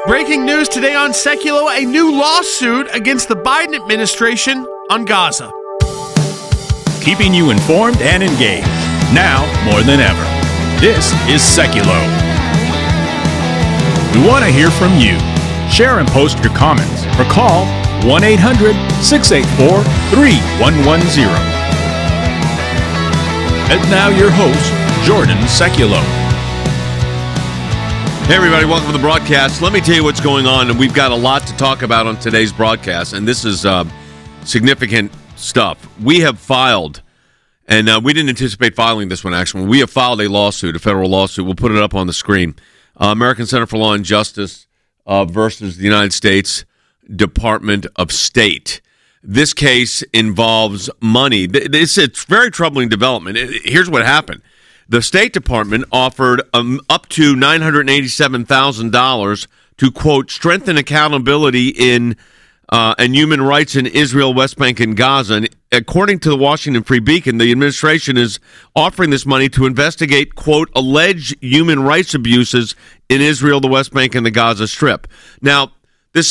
Breaking news today on Seculo, a new lawsuit against the Biden administration on Gaza. Keeping you informed and engaged, now more than ever. This is Seculo. We want to hear from you. Share and post your comments or call 1-800-684-3110. And now your host, Jordan Seculo. Hey everybody, welcome to the broadcast. Let me tell you what's going on, and we've got a lot to talk about on today's broadcast, and this is significant stuff. We have filed, and we didn't anticipate filing this one, actually. We have filed a lawsuit, a federal lawsuit. We'll put it up on the screen. American Center for Law and Justice versus the United States Department of State. This case involves money. It's a very troubling development. Here's what happened. The State Department offered up to $987,000 to, quote, strengthen accountability in and human rights in Israel, West Bank, and Gaza. And according to the Washington Free Beacon, the administration is offering this money to investigate, quote, alleged human rights abuses in Israel, the West Bank, and the Gaza Strip. Now, this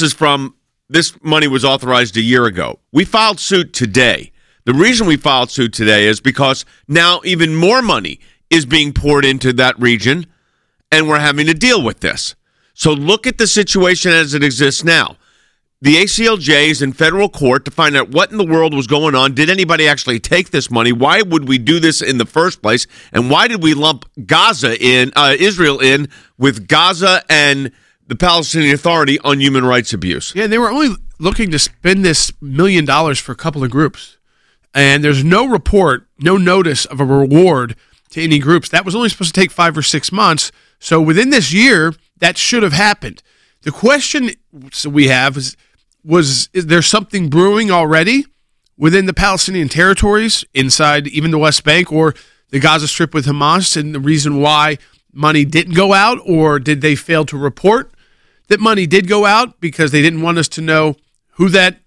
money was authorized a year ago. We filed suit today. The reason we filed suit today is because now even more money is being poured into that region, and we're having to deal with this. So look at the situation as it exists now. The ACLJ is in federal court to find out what in the world was going on. Did anybody actually take this money? Why would we do this in the first place? And why did we lump Israel in with Gaza and the Palestinian Authority on human rights abuse? Yeah, they were only looking to spend this $1 million for a couple of groups. And there's no report, no notice of a reward to any groups. That was only supposed to take 5 or 6 months. So within this year, that should have happened. The question we have is there something brewing already within the Palestinian territories, inside even the West Bank or the Gaza Strip with Hamas, and the reason why money didn't go out? Or did they fail to report that money did go out because they didn't want us to know who that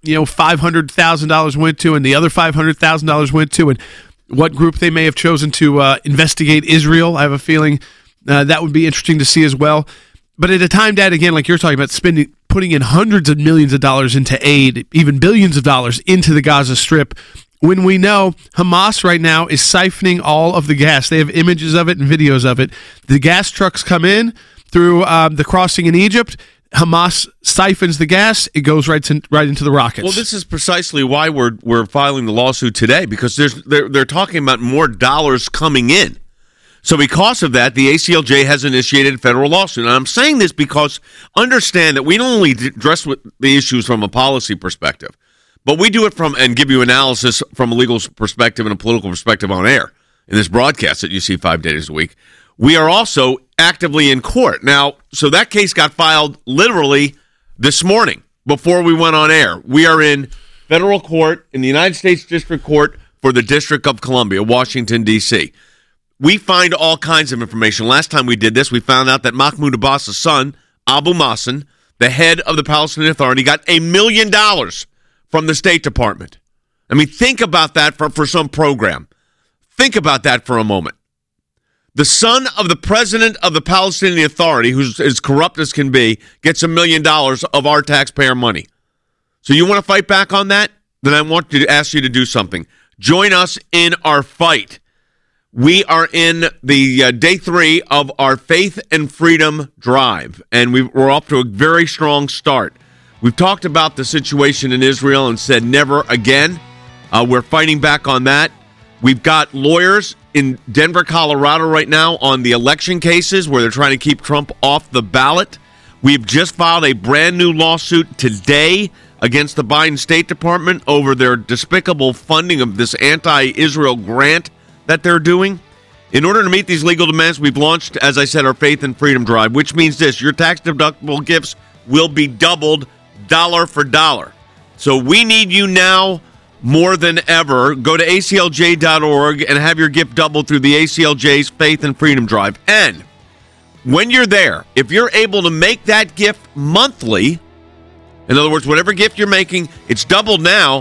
$500,000 went to and the other $500,000 went to, and what group they may have chosen to investigate Israel? I have a feeling that would be interesting to see as well. But at a time, Dad, again, like you're talking about, putting in hundreds of millions of dollars into aid, even billions of dollars into the Gaza Strip, when we know Hamas right now is siphoning all of the gas. They have images of it and videos of it. The gas trucks come in through the crossing in Egypt. Hamas siphons the gas. It goes right into the rockets. Well, this is precisely why we're filing the lawsuit today, because they're talking about more dollars coming in. So because of that, the ACLJ has initiated a federal lawsuit. And I'm saying this because understand that we don't only address the issues from a policy perspective, but we do it and give you analysis from a legal perspective and a political perspective on air in this broadcast that you see 5 days a week. We are also actively in court. Now, so that case got filed literally this morning before we went on air. We are in federal court in the United States District Court for the District of Columbia, Washington, D.C. We find all kinds of information. Last time we did this, we found out that Mahmoud Abbas' son, Abu Mazen, the head of the Palestinian Authority, got $1 million from the State Department. I mean, think about that for some program. Think about that for a moment. The son of the president of the Palestinian Authority, who's as corrupt as can be, gets $1 million of our taxpayer money. So you want to fight back on that? Then I want to ask you to do something. Join us in our fight. We are in the day 3 of our Faith and Freedom Drive, and we're off to a very strong start. We've talked about the situation in Israel and said never again. We're fighting back on that. We've got lawyers in Denver, Colorado right now on the election cases where they're trying to keep Trump off the ballot. We've just filed a brand new lawsuit today against the Biden State Department over their despicable funding of this anti-Israel grant that they're doing. In order to meet these legal demands, we've launched, as I said, our Faith and Freedom Drive, which means this: your tax-deductible gifts will be doubled dollar for dollar. So we need you now more than ever. Go to aclj.org and have your gift doubled through the ACLJ's Faith and Freedom Drive. And when you're there, if you're able to make that gift monthly, in other words, whatever gift you're making, it's doubled now,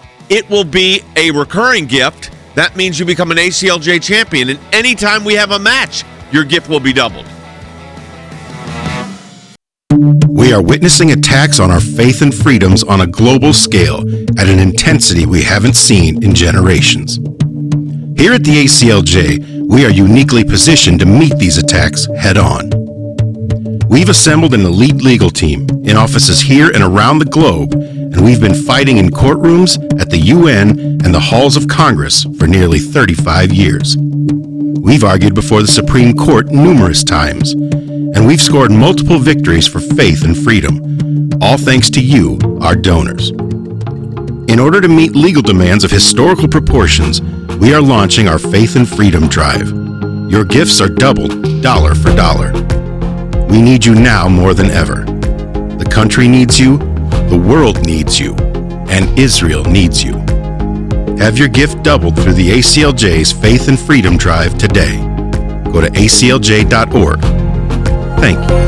it will be a recurring gift. That means you become an ACLJ champion. And anytime we have a match, your gift will be doubled. We are witnessing attacks on our faith and freedoms on a global scale at an intensity we haven't seen in generations. Here at the ACLJ, we are uniquely positioned to meet these attacks head on. We've assembled an elite legal team in offices here and around the globe, and we've been fighting in courtrooms, at the UN, and the halls of Congress for nearly 35 years. We've argued before the Supreme Court numerous times, and we've scored multiple victories for faith and freedom, all thanks to you, our donors. In order to meet legal demands of historical proportions, we are launching our Faith and Freedom Drive. Your gifts are doubled, dollar for dollar. We need you now more than ever. The country needs you, the world needs you, and Israel needs you. Have your gift doubled through the ACLJ's Faith and Freedom Drive today. Go to aclj.org. Thank you.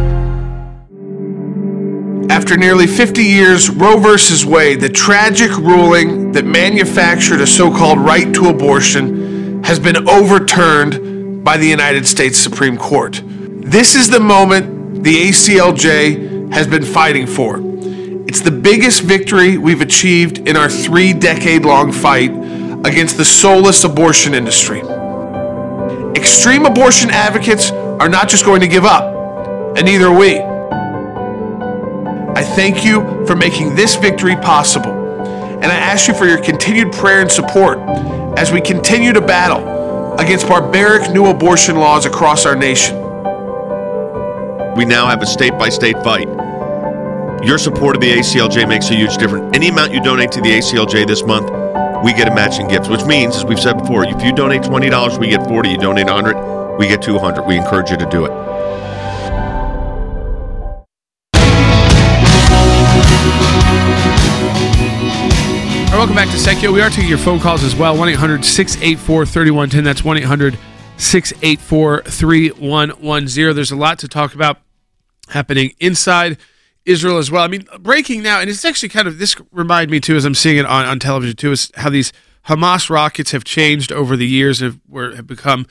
After nearly 50 years, Roe v. Wade, the tragic ruling that manufactured a so-called right to abortion, has been overturned by the United States Supreme Court. This is the moment the ACLJ has been fighting for. It's the biggest victory we've achieved in our 3-decade-long fight against the soulless abortion industry. Extreme abortion advocates are not just going to give up, and neither are we. I thank you for making this victory possible, and I ask you for your continued prayer and support as we continue to battle against barbaric new abortion laws across our nation. We now have a state-by-state fight. Your support of the ACLJ makes a huge difference. Any amount you donate to the ACLJ this month, we get a matching gift, which means, as we've said before, if you donate $20, we get $40. You donate $100, we get $200. We encourage you to do it. All right, welcome back to Secchio. We are taking your phone calls as well. 1-800-684-3110. That's 1-800-684-3110. There's a lot to talk about happening inside Israel as well. I mean, breaking now, and it's actually kind of, this reminded me too, as I'm seeing it on television too, is how these Hamas rockets have changed over the years and have become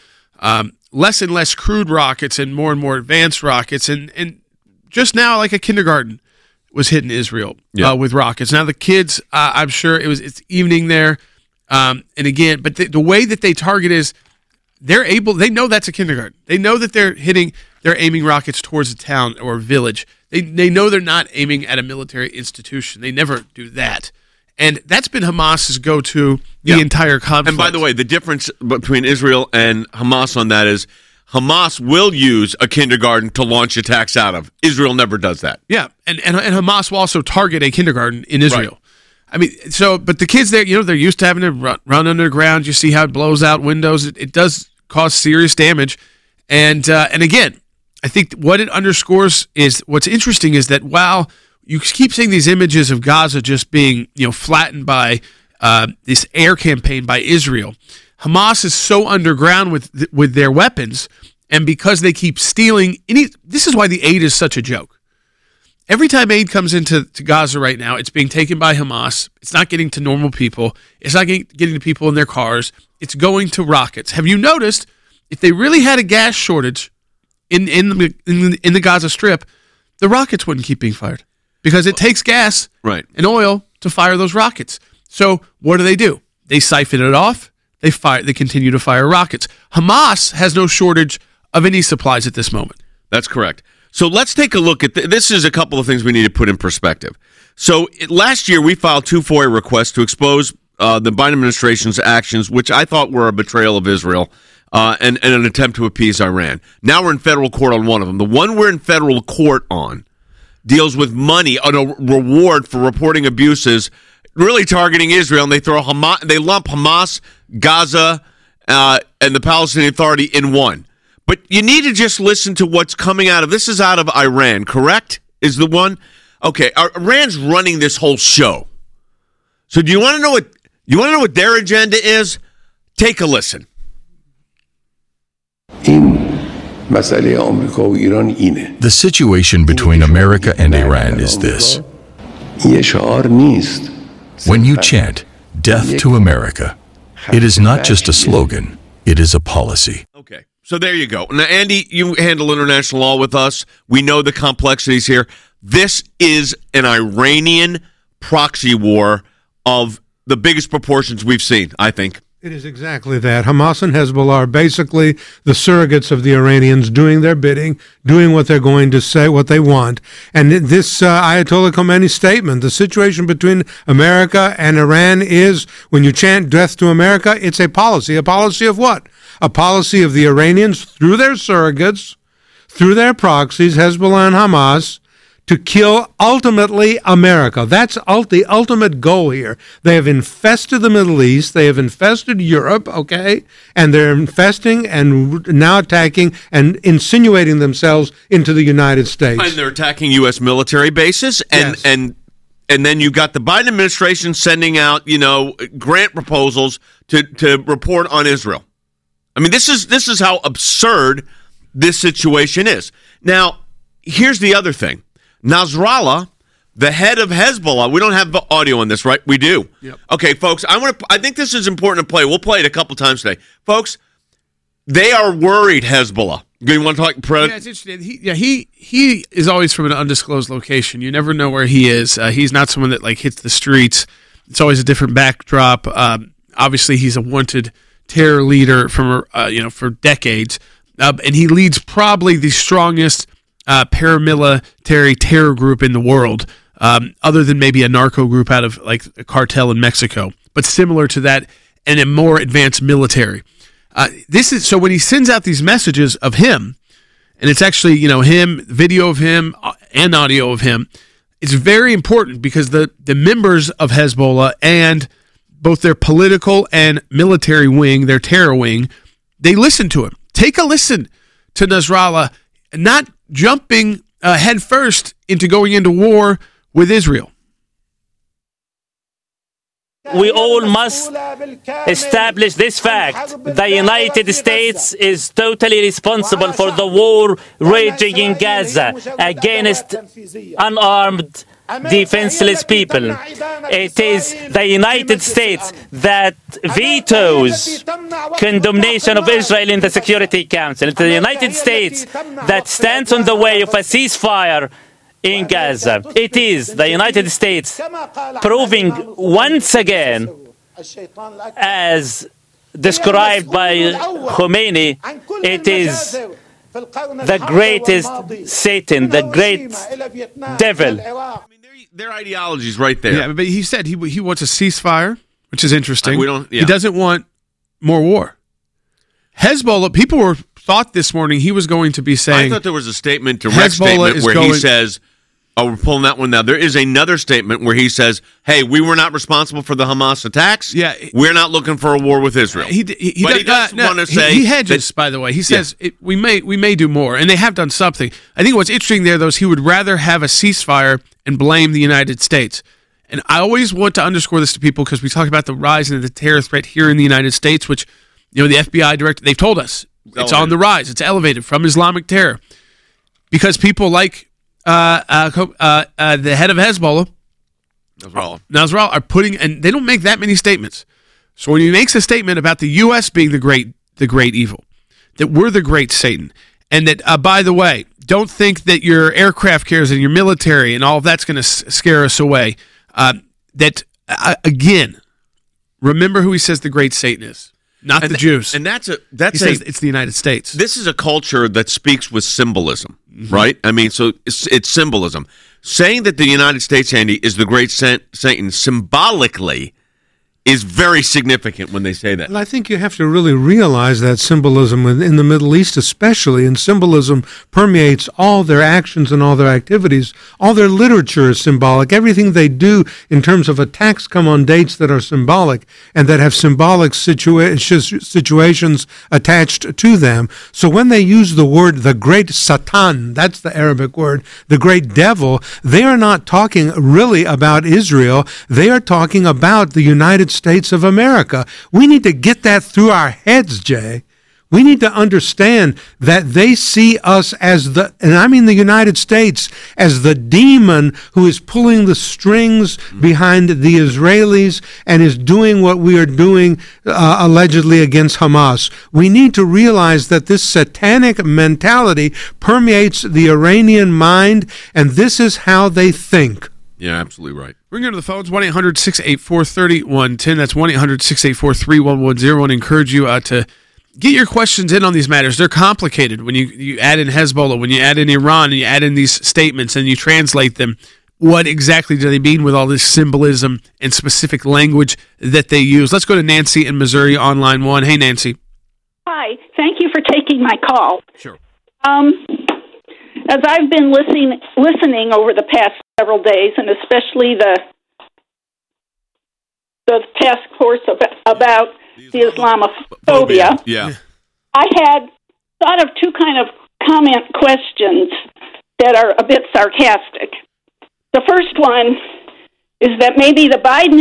less and less crude rockets and more advanced rockets. And just now, like a kindergarten was hitting Israel with rockets. Now the kids, I'm sure it's evening there. And again, but the way that they target is they know that's a kindergarten. They know that they're aiming rockets towards a town or a village. They know they're not aiming at a military institution. They never do that. And that's been Hamas's go-to the entire conflict. And by the way, the difference between Israel and Hamas on that is Hamas will use a kindergarten to launch attacks out of. Israel never does that. Yeah, and Hamas will also target a kindergarten in Israel. Right. I mean, but the kids there, they're used to having to run underground. You see how it blows out windows. It does cause serious damage. And again, I think what it underscores is what's interesting is that while you keep seeing these images of Gaza just being flattened by this air campaign by Israel, Hamas is so underground with their weapons, and because they keep stealing, this is why the aid is such a joke. Every time aid comes into Gaza right now, it's being taken by Hamas. It's not getting to normal people. It's not getting to people in their cars. It's going to rockets. Have you noticed if they really had a gas shortage in the Gaza Strip, the rockets wouldn't keep being fired because it takes gas and oil to fire those rockets. So what do? They siphon it off. They continue to fire rockets. Hamas has no shortage of any supplies at this moment. That's correct. So let's take a look at this. Is a couple of things we need to put in perspective. So last year we filed 2 FOIA requests to expose the Biden administration's actions, which I thought were a betrayal of Israel. And an attempt to appease Iran. Now we're in federal court on one of them. The one we're in federal court on deals with money on a reward for reporting abuses, really targeting Israel. And they lump Hamas, Gaza, and the Palestinian Authority in one. But you need to just listen to what's coming out of this. Is out of Iran, correct? Is the one? Okay, Iran's running this whole show. So do you want to know what their agenda is? Take a listen. The situation between America and Iran is this. When you chant, "Death to America," it is not just a slogan, it is a policy. Okay, so there you go. Now, Andy, you handle international law with us. We know the complexities here. This is an Iranian proxy war of the biggest proportions we've seen, I think. It is exactly that. Hamas and Hezbollah are basically the surrogates of the Iranians doing their bidding, doing what they're going to say, what they want. And this Ayatollah Khomeini statement, the situation between America and Iran is, when you chant death to America, it's a policy. A policy of what? A policy of the Iranians through their surrogates, through their proxies, Hezbollah and Hamas, to kill ultimately America. That's the ultimate goal here. They have infested the Middle East. They have infested Europe, okay? And they're infesting and now attacking and insinuating themselves into the United States. And they're attacking U.S. military bases. Yes. And then you've got the Biden administration sending out, grant proposals to report on Israel. I mean, this is how absurd this situation is. Now, here's the other thing. Nasrallah, the head of Hezbollah, we don't have the audio on this, right? We do. Yep. Okay, folks, I think this is important to play. We'll play it a couple times today. Folks, they are worried, Hezbollah. You want to talk? Yeah, it's interesting. He is always from an undisclosed location. You never know where he is. He's not someone that hits the streets. It's always a different backdrop. Obviously, he's a wanted terror leader from for decades, and he leads probably the strongest paramilitary terror group in the world, other than maybe a narco group out of a cartel in Mexico, but similar to that and a more advanced military. This is so when he sends out these messages of him, and it's actually him, video of him, and audio of him. It's very important because the members of Hezbollah and both their political and military wing, their terror wing, they listen to him. Take a listen to Nasrallah, not jumping head first into going into war with Israel. We all must establish this fact. The United States is totally responsible for the war raging in Gaza against unarmed, defenseless people. It is the United States that vetoes condemnation of Israel in the Security Council. It's the United States that stands on the way of a ceasefire in Gaza. It is the United States proving once again, as described by Khomeini, it is the greatest Satan, the great devil. I mean, their ideology is right there. Yeah, but he said he wants a ceasefire, which is interesting. Yeah. He doesn't want more war. Hezbollah, people thought this morning he was going to be saying. I thought there was a statement, direct statement, where he says, oh, we're pulling that one now. There is another statement where he says, hey, we were not responsible for the Hamas attacks. Yeah. We're not looking for a war with Israel. He does want to say. He hedges, by the way. He says, we may do more, and they have done something. I think what's interesting there, though, is he would rather have a ceasefire and blame the United States. And I always want to underscore this to people because we talk about the rise in the terror threat here in the United States, which, the FBI director, they've told us it's on the rise. It's elevated from Islamic terror. Because people like the head of Hezbollah, Nasrallah, are putting, and they don't make that many statements. So when he makes a statement about the U.S. being the great evil, that we're the great Satan, and that, by the way, don't think that your aircraft carriers and your military and all of that's going to scare us away. Again, remember who he says the great Satan is. Not the Jews. And says it's the United States. This is a culture that speaks with symbolism, right? I mean, so it's symbolism. Saying that the United States, Andy, is the great Satan symbolically is very significant when they say that. And I think you have to really realize that symbolism in the Middle East especially, and symbolism permeates all their actions and all their activities. All their literature is symbolic. Everything they do in terms of attacks come on dates that are symbolic and that have symbolic situations attached to them. So when they use the word the great Satan, that's the Arabic word, the great devil, they are not talking really about Israel. They are talking about the United States of America. We need to get that through our heads, Jay. We need to understand that they see us as and I mean the United States, as the demon who is pulling the strings behind the Israelis and is doing what we are doing allegedly against Hamas. We need to realize that this satanic mentality permeates the Iranian mind, and this is how they think. Yeah, absolutely right. We're going to the phones, 1-800-684-3110. That's 1-800-684-3110. I want to encourage you to get your questions in on these matters. They're complicated. When you add in Hezbollah, when you add in Iran, and you add in these statements and you translate them, what exactly do they mean with all this symbolism and specific language that they use? Let's go to Nancy in Missouri on line 1. Hey, Nancy. Hi. Thank you for taking my call. Sure. As I've been listening over the past several days, and especially the task force about the Islamophobia, I had thought of two kind of comment questions that are a bit sarcastic. The first one is that maybe the Biden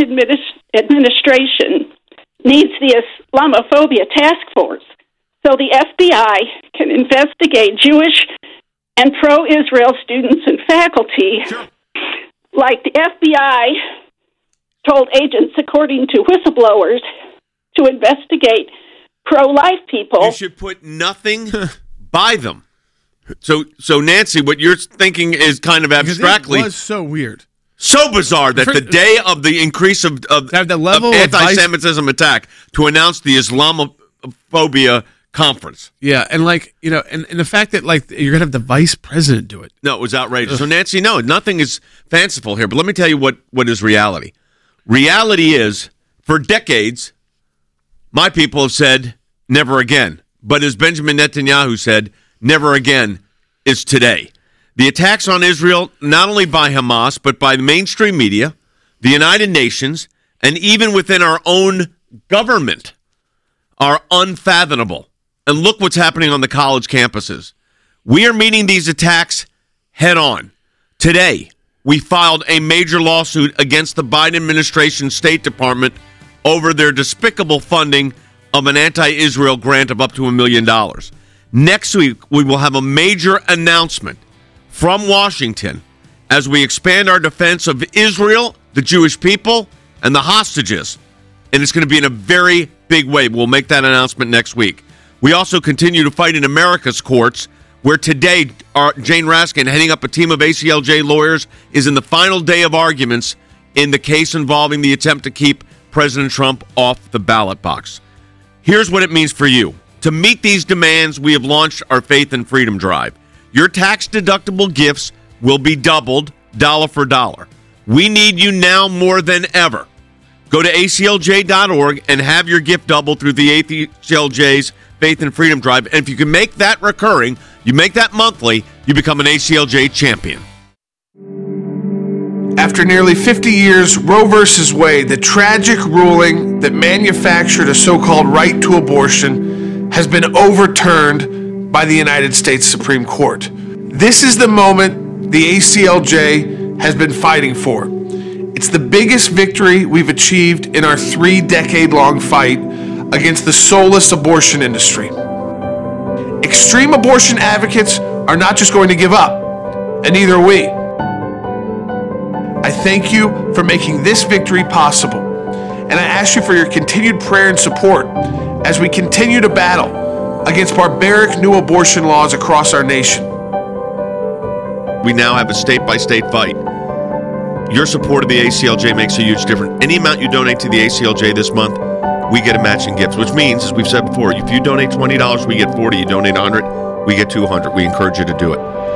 administration needs the Islamophobia task force so the FBI can investigate Jewish and pro-Israel students and faculty, like the FBI told agents, according to whistleblowers, to investigate pro-life people. You should put nothing by them. So Nancy, what you're thinking is kind of abstractly. It was so weird. So bizarre that the day of the increase of the level of anti-Semitism attack to announce the Islamophobia conference. Yeah, and and the fact that you're going to have the vice president do it. No, it was outrageous. So Nancy, no, nothing is fanciful here, but let me tell you what is reality. Reality is, for decades, my people have said, never again. But as Benjamin Netanyahu said, never again is today. The attacks on Israel, not only by Hamas, but by the mainstream media, the United Nations, and even within our own government, are unfathomable. And look what's happening on the college campuses. We are meeting these attacks head on. Today, we filed a major lawsuit against the Biden administration State Department over their despicable funding of an anti-Israel grant of up to $1 million. Next week, we will have a major announcement from Washington as we expand our defense of Israel, the Jewish people, and the hostages. And it's going to be in a very big way. We'll make that announcement next week. We also continue to fight in America's courts, where today Jane Raskin, heading up a team of ACLJ lawyers, is in the final day of arguments in the case involving the attempt to keep President Trump off the ballot box. Here's what it means for you. To meet these demands, we have launched our Faith and Freedom Drive. Your tax-deductible gifts will be doubled dollar for dollar. We need you now more than ever. Go to aclj.org and have your gift doubled through the ACLJ's Faith and Freedom Drive. And if you can make that recurring, you make that monthly, you become an ACLJ champion. After nearly 50 years, Roe v. Wade, the tragic ruling that manufactured a so-called right to abortion, has been overturned by the United States Supreme Court. This is the moment the ACLJ has been fighting for. It's the biggest victory we've achieved in our 3-decade-long fight against the soulless abortion industry. Extreme abortion advocates are not just going to give up, and neither are we. I thank you for making this victory possible, and I ask you for your continued prayer and support as we continue to battle against barbaric new abortion laws across our nation. We now have a state-by-state fight. Your support of the ACLJ makes a huge difference. Any amount you donate to the ACLJ this month, we get a matching gift, which means, as we've said before, if you donate $20, we get $40. You donate $100, we get $200. We encourage you to do it.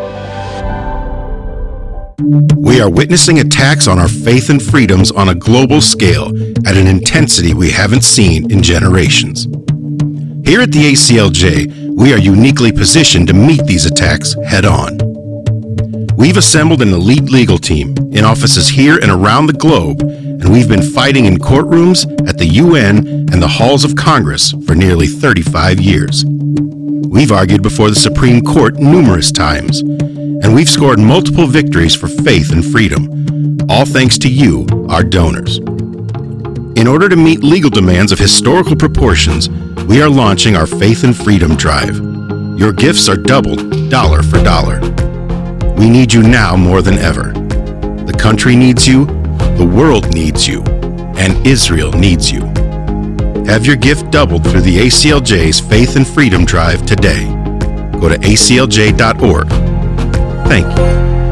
We are witnessing attacks on our faith and freedoms on a global scale at an intensity we haven't seen in generations. Here at the ACLJ, we are uniquely positioned to meet these attacks head on. We've assembled an elite legal team in offices here and around the globe, and we've been fighting in courtrooms, at the UN, and the halls of Congress for nearly 35 years. We've argued before the Supreme Court numerous times, and we've scored multiple victories for faith and freedom, all thanks to you, our donors. In order to meet legal demands of historical proportions, we are launching our Faith and Freedom Drive. Your gifts are doubled, dollar for dollar. We need you now more than ever. The country needs you, the world needs you, and Israel needs you. Have your gift doubled through the ACLJ's Faith and Freedom Drive today. Go to aclj.org. Thank you.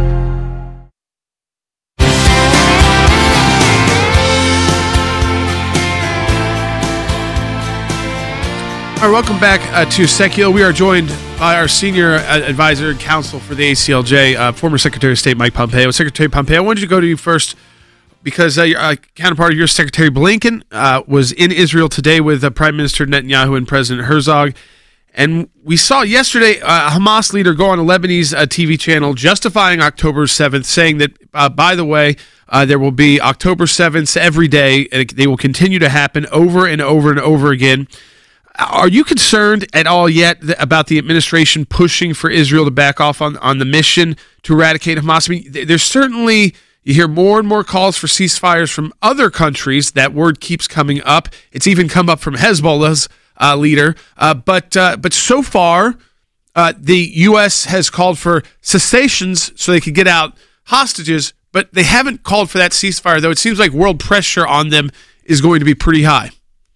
All right, welcome back to Secular. We are joined by our senior advisor and counsel for the ACLJ, former Secretary of State Mike Pompeo. Secretary Pompeo, I wanted to go to you first because your counterpart of yours, Secretary Blinken, was in Israel today with Prime Minister Netanyahu and President Herzog. And we saw yesterday a Hamas leader go on a Lebanese TV channel justifying October 7th, saying that, by the way, there will be October 7th every day, and they will continue to happen over and over and over again. Are you concerned at all yet about the administration pushing for Israel to back off on the mission to eradicate Hamas? I mean, there's certainly, you hear more and more calls for ceasefires from other countries. That word keeps coming up. It's even come up from Hezbollah's leader. But so far, the U.S. has called for cessations so they could get out hostages, but they haven't called for that ceasefire, though it seems like world pressure on them is going to be pretty high.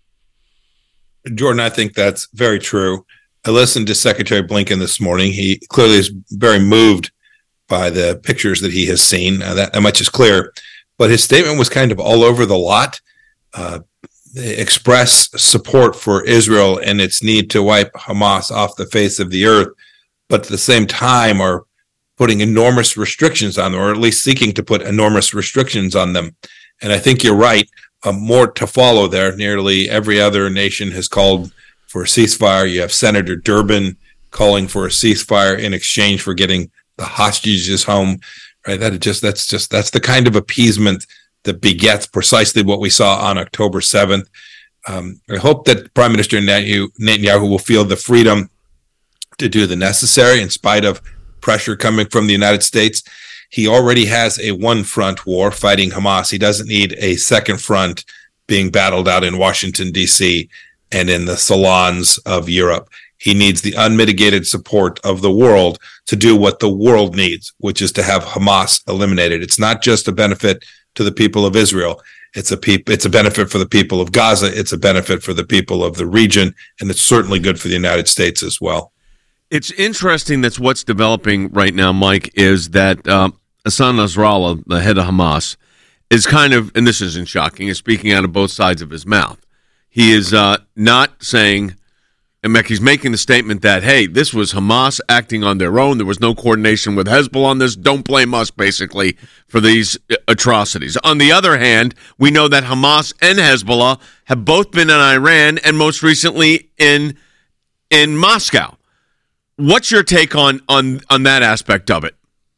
Jordan, I think that's very true. I listened to Secretary Blinken this morning. He clearly is very moved by the pictures that he has seen. That much is clear. But his statement was kind of all over the lot. They express support for Israel and its need to wipe Hamas off the face of the earth, but at the same time are putting enormous restrictions on them, or at least seeking to put enormous restrictions on them. And I think you're right. More to follow there. Nearly every other nation has called for a ceasefire. You have Senator Durbin calling for a ceasefire in exchange for getting the hostages home. Right? That's the kind of appeasement that begets precisely what we saw on October 7th. I hope that Prime Minister Netanyahu will feel the freedom to do the necessary in spite of pressure coming from the United States. He already has a one-front war fighting Hamas. He doesn't need a second front being battled out in Washington, D.C. and in the salons of Europe. He needs the unmitigated support of the world to do what the world needs, which is to have Hamas eliminated. It's not just a benefit to the people of Israel. It's a benefit for the people of Gaza. It's a benefit for the people of the region, and it's certainly good for the United States as well. It's interesting that's what's developing right now, Mike, is that Hassan Nasrallah, the head of Hamas, is kind of, and this isn't shocking, is speaking out of both sides of his mouth. He is not saying, and he's making the statement that, hey, this was Hamas acting on their own. There was no coordination with Hezbollah on this. Don't blame us, basically, for these atrocities. On the other hand, we know that Hamas and Hezbollah have both been in Iran and most recently in Moscow. What's your take on that aspect of it?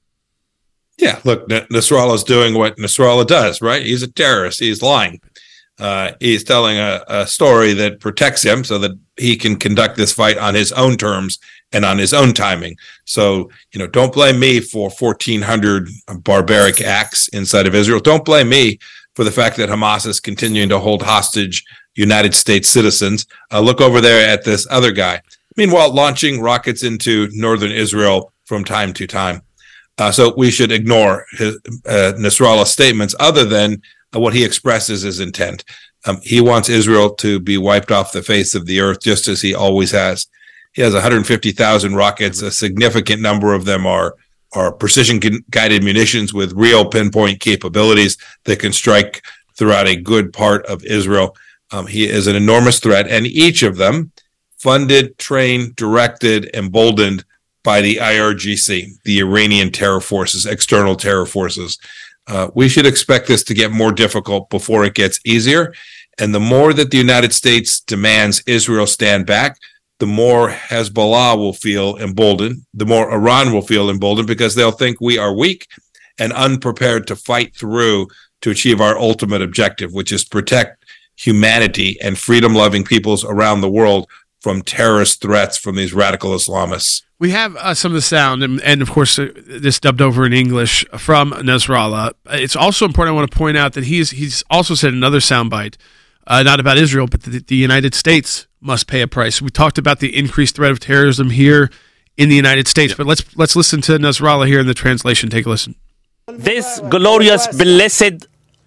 Yeah, look, Nasrallah is doing what Nasrallah does, right? He's a terrorist. He's lying. He's telling a story that protects him so that he can conduct this fight on his own terms and on his own timing. So, don't blame me for 1,400 barbaric acts inside of Israel. Don't blame me for the fact that Hamas is continuing to hold hostage United States citizens. Look over there at this other guy. Meanwhile, launching rockets into northern Israel from time to time. So we should ignore Nasrallah's statements other than what he expresses his intent. He wants Israel to be wiped off the face of the earth, just as he always has. He has 150,000 rockets. A significant number of them are precision-guided munitions with real pinpoint capabilities that can strike throughout a good part of Israel. He is an enormous threat, and each of them funded, trained, directed, emboldened by the IRGC, the Iranian terror forces, external terror forces. We should expect this to get more difficult before it gets easier. And the more that the United States demands Israel stand back, the more Hezbollah will feel emboldened, the more Iran will feel emboldened, because they'll think we are weak and unprepared to fight through to achieve our ultimate objective, which is protect humanity and freedom-loving peoples around the world from terrorist threats from these radical Islamists. We have some of the sound, and of course, this dubbed over in English from Nasrallah. It's also important, I want to point out that he's also said another soundbite not about Israel, but the United States must pay a price. We talked about the increased threat of terrorism here in the United States, but let's listen to Nasrallah here in the translation. Take a listen. This glorious, blessed,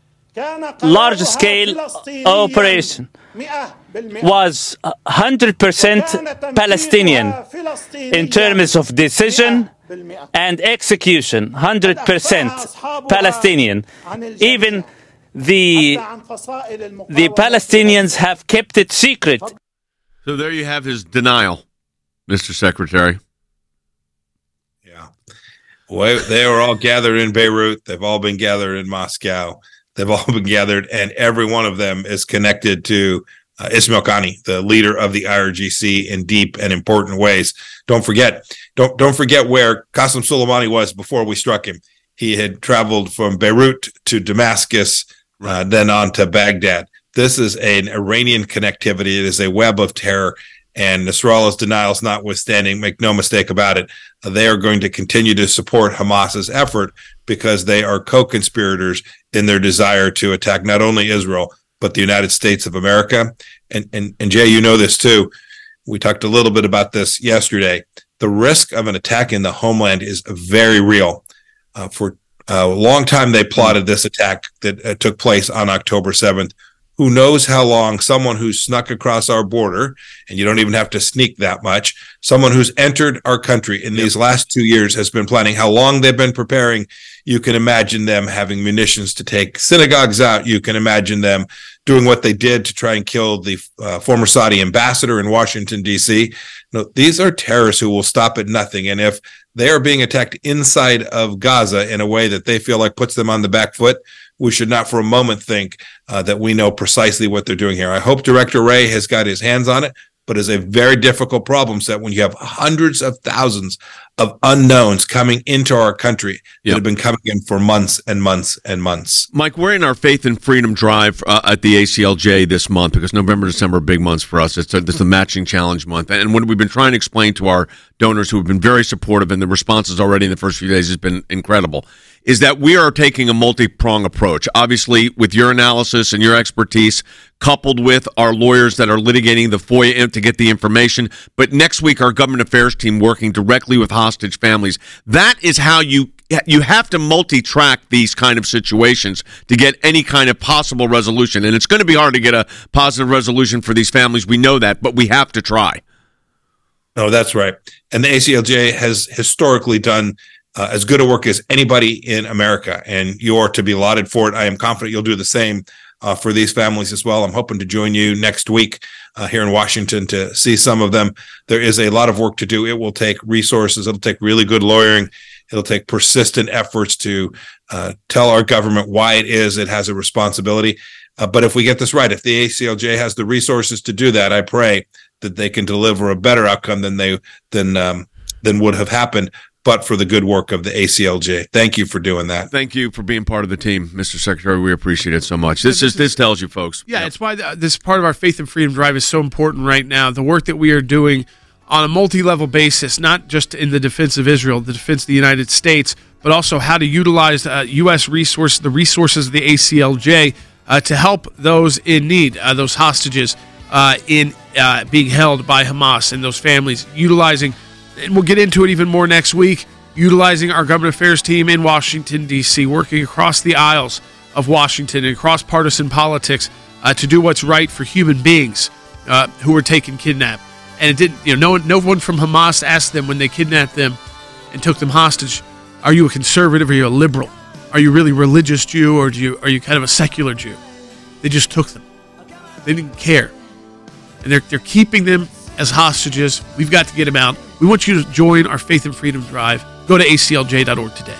large-scale operation was 100% Palestinian in terms of decision and execution. 100% Palestinian. Even the Palestinians have kept it secret. So there you have his denial, Mr. Secretary. Yeah. Well, they were all gathered in Beirut. They've all been gathered in Moscow. They've all been gathered, and every one of them is connected to Ismail Qani, the leader of the IRGC, in deep and important ways. Don't forget where Qasem Soleimani was before we struck him. He had traveled from Beirut to Damascus, then on to Baghdad. This is an Iranian connectivity. It is a web of terror, and Nasrallah's denials notwithstanding, make no mistake about it, they are going to continue to support Hamas's effort because they are co-conspirators in their desire to attack not only Israel, but the United States of America. And Jay, you know this too. We talked a little bit about this yesterday. The risk of an attack in the homeland is very real. For a long time, they plotted this attack that took place on October 7th. Who knows how long someone who snuck across our border, and you don't even have to sneak that much, someone who's entered our country in these last 2 years has been planning, how long they've been preparing. You can imagine them having munitions to take synagogues out. You can imagine them doing what they did to try and kill the former Saudi ambassador in Washington, D.C. No, these are terrorists who will stop at nothing. And if they are being attacked inside of Gaza in a way that they feel like puts them on the back foot, we should not for a moment think that we know precisely what they're doing here. I hope Director Wray has got his hands on it, but it's a very difficult problem set when you have hundreds of thousands of unknowns coming into our country that have been coming in for months and months and months. Mike, we're in our Faith and Freedom Drive at the ACLJ this month because November, December are big months for us. It's the matching challenge month. And what we've been trying to explain to our donors who have been very supportive, and the responses already in the first few days has been incredible, is that we are taking a multi-prong approach. Obviously, with your analysis and your expertise, coupled with our lawyers that are litigating the FOIA to get the information. But next week, our government affairs team working directly with hostage families. That is how you have to multi-track these kind of situations to get any kind of possible resolution. And it's going to be hard to get a positive resolution for these families. We know that, but we have to try. No, that's right. And the ACLJ has historically done as good a work as anybody in America, and you are to be lauded for it. I am confident you'll do the same for these families as well. I'm hoping to join you next week here in Washington to see some of them. There is a lot of work to do. It will take resources. It'll take really good lawyering. It'll take persistent efforts to tell our government why it has a responsibility. But if we get this right, if the ACLJ has the resources to do that, I pray that they can deliver a better outcome than would have happened, but for the good work of the ACLJ. Thank you for doing that. Thank you for being part of the team, Mr. Secretary. We appreciate it so much. This tells you, folks. Yeah, it's why this part of our Faith and Freedom Drive is so important right now. The work that we are doing on a multi-level basis, not just in the defense of Israel, the defense of the United States, but also how to utilize U.S. resources, the resources of the ACLJ, to help those in need, those hostages in being held by Hamas and those families, utilizing, and we'll get into it even more next week, utilizing our government affairs team in Washington, D.C., working across the aisles of Washington and across partisan politics to do what's right for human beings who were taken kidnapped. And it didn't, no one from Hamas asked them when they kidnapped them and took them hostage, are you a conservative or are you a liberal? Are you really a religious Jew or are you kind of a secular Jew? They just took them. They didn't care. And they're keeping them as hostages. We've got to get them out. We want you to join our Faith and Freedom Drive. Go to aclj.org today.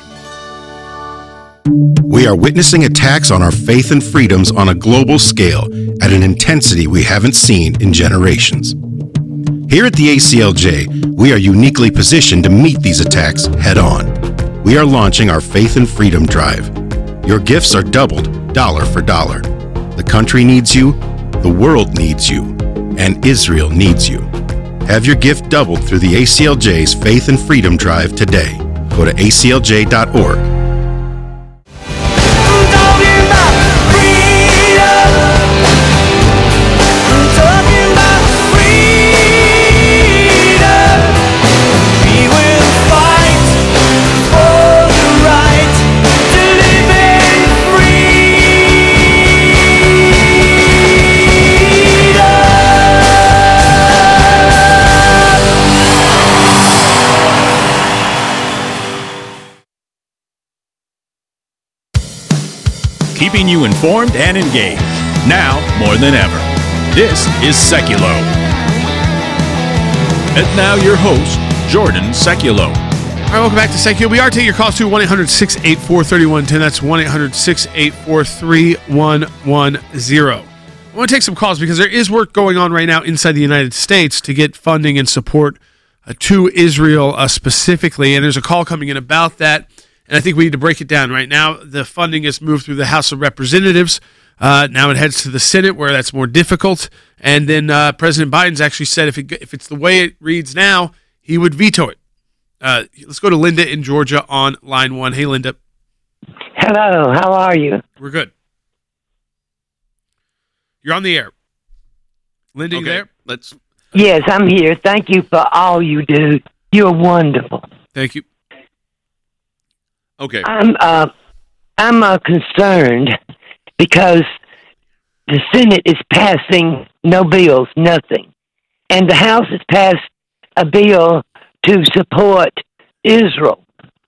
We are witnessing attacks on our faith and freedoms on a global scale at an intensity we haven't seen in generations. Here at the ACLJ, we are uniquely positioned to meet these attacks head on. We are launching our Faith and Freedom Drive. Your gifts are doubled, dollar for dollar. The country needs you, the world needs you, and Israel needs you. Have your gift doubled through the ACLJ's Faith and Freedom Drive today. Go to aclj.org. keeping you informed and engaged. Now more than ever. This is Seculo. And now your host, Jordan Seculo. All right, welcome back to Seculo. We are taking your calls to 1-800-684-3110. That's 1-800-684-3110. I want to take some calls because there is work going on right now inside the United States to get funding and support to Israel specifically, and there's a call coming in about that, and I think we need to break it down. Right now, the funding has moved through the House of Representatives. Now it heads to the Senate, where that's more difficult, and then President Biden's actually said if it's the way it reads now, he would veto it. Let's go to Linda in Georgia on line 1. Hey, Linda. Hello, how are you? We're good. You're on the air. Linda, you there? Yes, I'm here. Thank you for all you do. You're wonderful. Thank you. Okay. I'm concerned because the Senate is passing no bills, nothing. And the House has passed a bill to support Israel.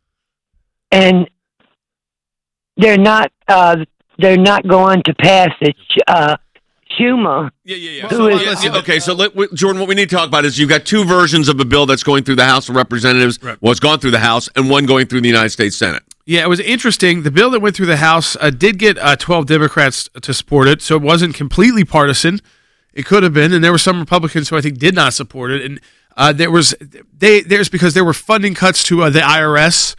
And they're not going to pass it. Schumer. Yeah. Jordan, what we need to talk about is you've got two versions of a bill that's going through the House of Representatives. Right. Well, it's gone through the House, and one going through the United States Senate. Yeah, it was interesting. The bill that went through the House did get 12 Democrats to support it, so it wasn't completely partisan. It could have been, and there were some Republicans who I think did not support it. And there's because there were funding cuts to the IRS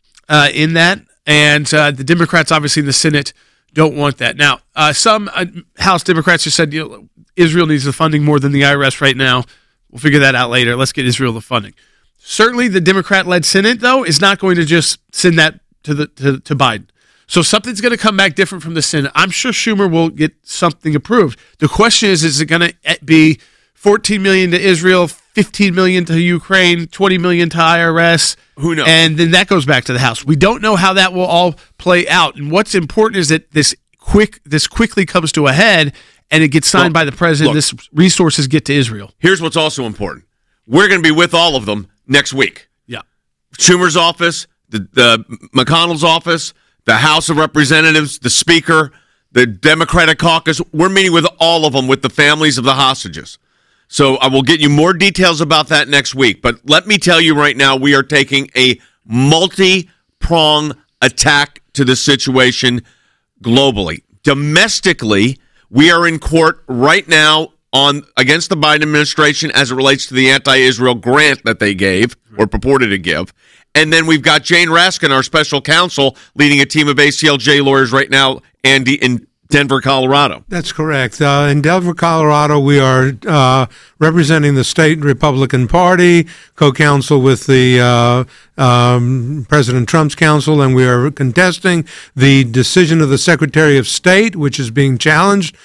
in that, and the Democrats, obviously in the Senate, don't want that. Now, some House Democrats just said Israel needs the funding more than the IRS right now. We'll figure that out later. Let's get Israel the funding. Certainly, the Democrat-led Senate, though, is not going to just send that to Biden. So something's going to come back different from the Senate. I'm sure Schumer will get something approved. The question is it going to be $14 million to Israel, $15 million to Ukraine, $20 million to IRS? Who knows? And then that goes back to the House. We don't know how that will all play out. And what's important is that this quickly comes to a head and it gets signed by the president. This resources get to Israel. Here's what's also important. We're going to be with all of them next week. Yeah. Schumer's office, the McConnell's office, the House of Representatives, the Speaker, the Democratic caucus. We're meeting with all of them with the families of the hostages. So I will get you more details about that next week. But let me tell you right now, we are taking a multi-prong attack to the situation globally. Domestically, we are in court right now against the Biden administration as it relates to the anti-Israel grant that they gave or purported to give. And then we've got Jane Raskin, our special counsel, leading a team of ACLJ lawyers right now, Andy, in Denver, Colorado. That's correct. In Denver, Colorado, we are representing the state Republican Party, co-counsel with the President Trump's counsel, and we are contesting the decision of the Secretary of State, which is being challenged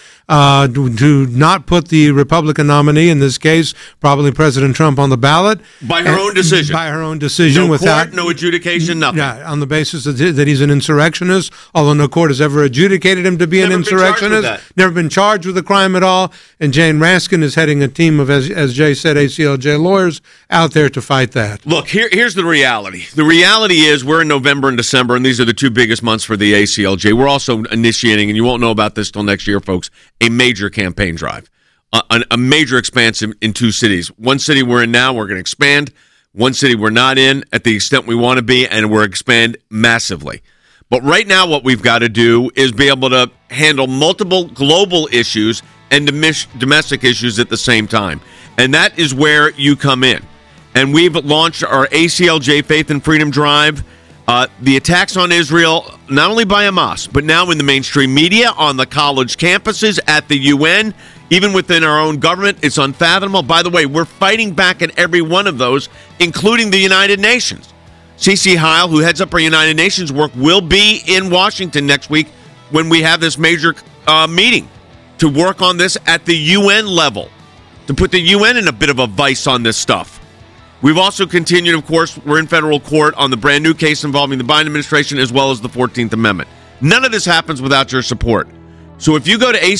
to not put the Republican nominee, in this case, probably President Trump, on the ballot. By her own decision. By her own decision. No without court, no adjudication, nothing. Yeah, on the basis that he's an insurrectionist, although no court has ever adjudicated him to be an insurrectionist. Never been charged with a crime at all. And Jane Raskin is heading a team of, as Jay said, ACLJ lawyers out there to fight that. Look, here's the reality. The reality is we're in November and December, and these are the two biggest months for the ACLJ. We're also initiating, and you won't know about this till next year, folks, a major campaign drive, a major expansion in two cities. One city we're in now, we're going to expand. One city we're not in at the extent we want to be, and we're expand massively. But right now what we've got to do is be able to handle multiple global issues and domestic issues at the same time. And that is where you come in. And we've launched our ACLJ Faith and Freedom Drive. The attacks on Israel, not only by Hamas, but now in the mainstream media, on the college campuses, at the UN, even within our own government, it's unfathomable. By the way, we're fighting back at every one of those, including the United Nations. CC Heil, who heads up our United Nations work, will be in Washington next week when we have this major meeting to work on this at the UN level, to put the UN in a bit of a vice on this stuff. We've also continued, of course, we're in federal court on the brand new case involving the Biden administration as well as the 14th Amendment. None of this happens without your support. So if you go to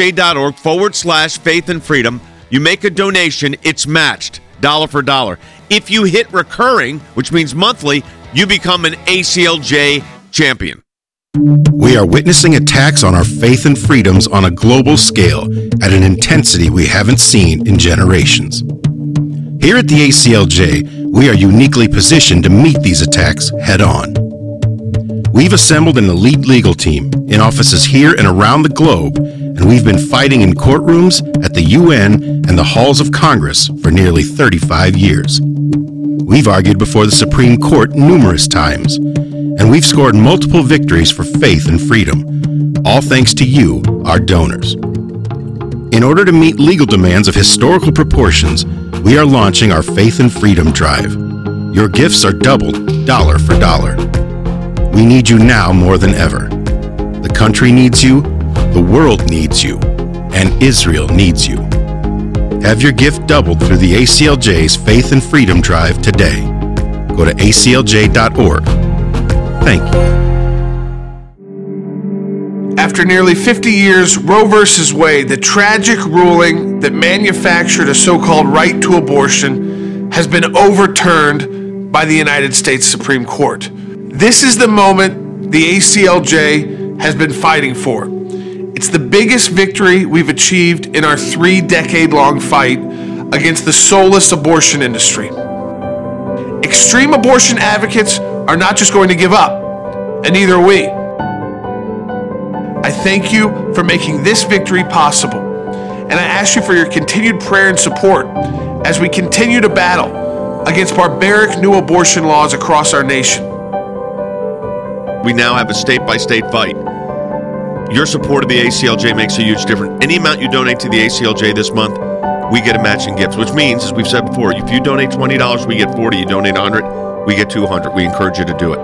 aclj.org/faith and freedom, you make a donation, it's matched, dollar for dollar. If you hit recurring, which means monthly, you become an ACLJ champion. We are witnessing attacks on our faith and freedoms on a global scale at an intensity we haven't seen in generations. Here at the ACLJ, we are uniquely positioned to meet these attacks head on. We've assembled an elite legal team in offices here and around the globe, and we've been fighting in courtrooms, at the UN, and the halls of Congress for nearly 35 years. We've argued before the Supreme Court numerous times, and we've scored multiple victories for faith and freedom, all thanks to you, our donors. In order to meet legal demands of historical proportions, we are launching our Faith and Freedom Drive. Your gifts are doubled, dollar for dollar. We need you now more than ever. The country needs you, the world needs you, and Israel needs you. Have your gift doubled through the ACLJ's Faith and Freedom Drive today. Go to aclj.org. Thank you. After nearly 50 years, Roe v. Wade, the tragic ruling that manufactured a so-called right to abortion, has been overturned by the United States Supreme Court. This is the moment the ACLJ has been fighting for. It's the biggest victory we've achieved in our 3-decade-long fight against the soulless abortion industry. Extreme abortion advocates are not just going to give up, and neither are we. I thank you for making this victory possible, and I ask you for your continued prayer and support as we continue to battle against barbaric new abortion laws across our nation. We now have a state-by-state fight. Your support of the ACLJ makes a huge difference. Any amount you donate to the ACLJ this month, we get a matching gift, which means, as we've said before, if you donate $20, we get $40. You donate $100, we get $200. We encourage you to do it.